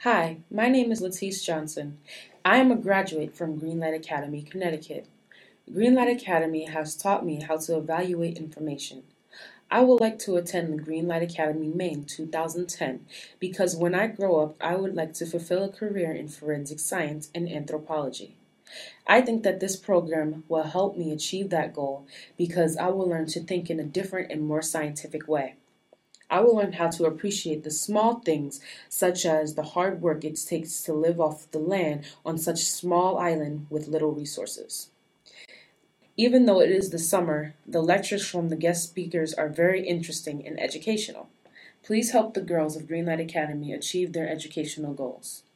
Hi, my name is Latisse Johnson. I am a graduate from Greenlight Academy, Connecticut. Greenlight Academy has taught me how to evaluate information. I would like to attend the Greenlight Academy Maine 2010 because when I grow up, I would like to fulfill a career in forensic science and anthropology. I think that this program will help me achieve that goal because I will learn to think in a different and more scientific way. I will learn how to appreciate the small things, such as the hard work it takes to live off the land on such a small island with little resources. Even though it is the summer, the lectures from the guest speakers are very interesting and educational. Please help the girls of Greenlight Academy achieve their educational goals.